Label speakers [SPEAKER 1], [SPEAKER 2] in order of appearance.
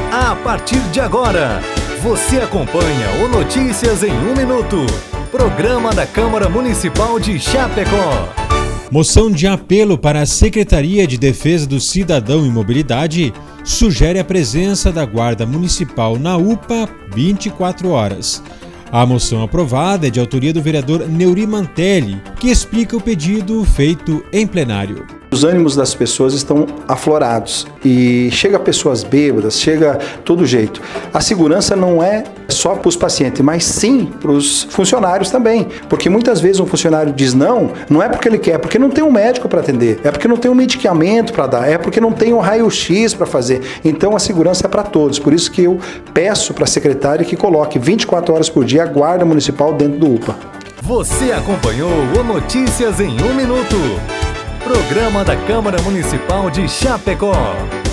[SPEAKER 1] A partir de agora, você acompanha o Notícias em 1 Minuto, programa da Câmara Municipal de Chapecó.
[SPEAKER 2] Moção de apelo para a Secretaria de Defesa do Cidadão e Mobilidade sugere a presença da Guarda Municipal na UPA 24 horas. A moção aprovada é de autoria do vereador Neuri Mantelli, que explica o pedido feito em plenário.
[SPEAKER 3] Os ânimos das pessoas estão aflorados e chega pessoas bêbadas, chega todo jeito. A segurança não é só para os pacientes, mas sim para os funcionários também. Porque muitas vezes um funcionário diz não é porque ele quer, é porque não tem um médico para atender, é porque não tem um medicamento para dar, é porque não tem um raio-x para fazer. Então a segurança é para todos. Por isso que eu peço para a secretária que coloque 24 horas por dia a Guarda Municipal dentro do UPA.
[SPEAKER 1] Você acompanhou o Notícias em 1 Minuto, programa da Câmara Municipal de Chapecó.